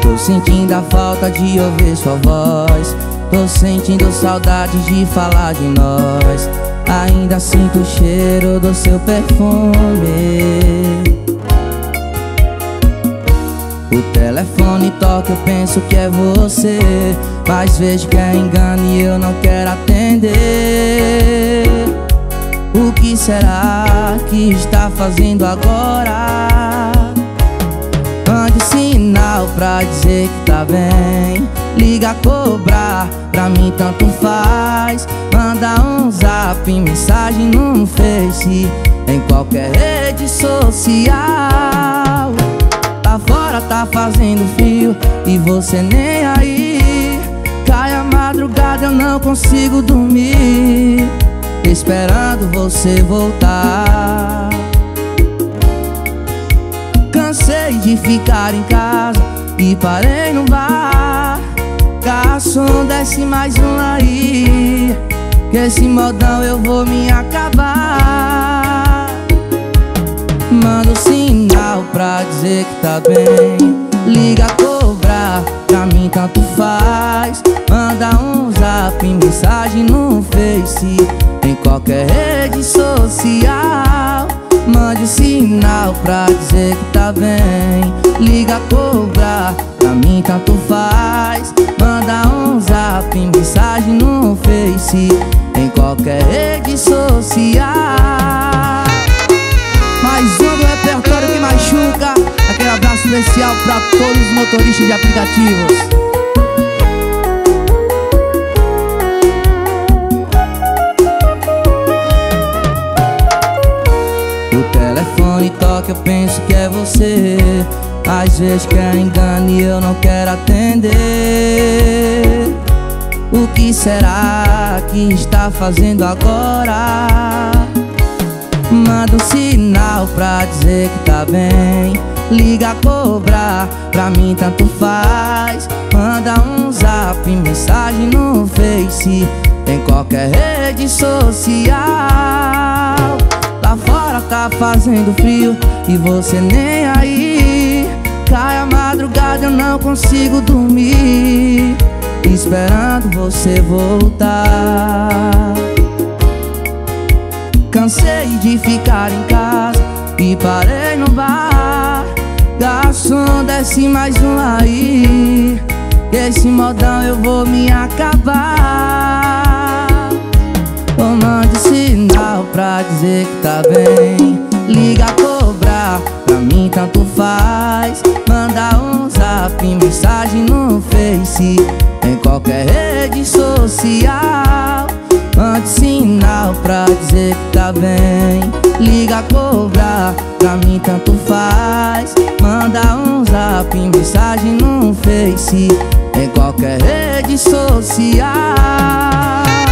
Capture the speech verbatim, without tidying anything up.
Tô sentindo a falta de ouvir sua voz. Tô sentindo saudade de falar de nós. Ainda sinto o cheiro do seu perfume. O telefone toca, eu penso que é você, mas vejo que é engano e eu não quero atender. O que será que está fazendo agora? Mande sinal pra dizer que tá bem. Liga a cobrar, pra mim tanto faz. Manda um zap, mensagem no Face, em qualquer rede social. Lá fora tá fazendo frio e você nem aí. Cai a madrugada, eu não consigo dormir, esperando você voltar. Cansei de ficar em casa e parei no bar. Garçom, desce mais um aí, que esse modão eu vou me acabar. Manda um sinal pra dizer que tá bem. Liga a cobrar, pra mim tanto faz. Manda um zap, mensagem no Face, em qualquer rede social. Mande um sinal pra dizer que tá bem. Liga a cobrar, pra mim tanto faz. Manda um zap, mensagem no Face, em qualquer rede social. Mais um do repertório que machuca. Aquele abraço especial pra todos os motoristas de aplicativos. O telefone toca, eu penso que é você, às vezes que é engano e eu não quero atender. O que será que está fazendo agora? Manda um sinal pra dizer que tá bem. Liga a cobrar, pra mim tanto faz. Manda um zap, mensagem no Face, em qualquer rede social. Lá fora tá fazendo frio e você nem aí. Cai a madrugada, eu não consigo dormir, esperando você voltar. Cansei de ficar em casa e parei no bar. Garçom, desce mais um aí, que esse modão eu vou me acabar. Oh, mande sinal pra dizer que tá bem. Liga a cobrar, pra mim tanto faz. Manda um zap, mensagem no Face, em qualquer rede social. Mande sinal pra dizer que tá bem. Liga a cobrar, pra mim tanto faz. Manda um zap, mensagem no Face, em qualquer rede social.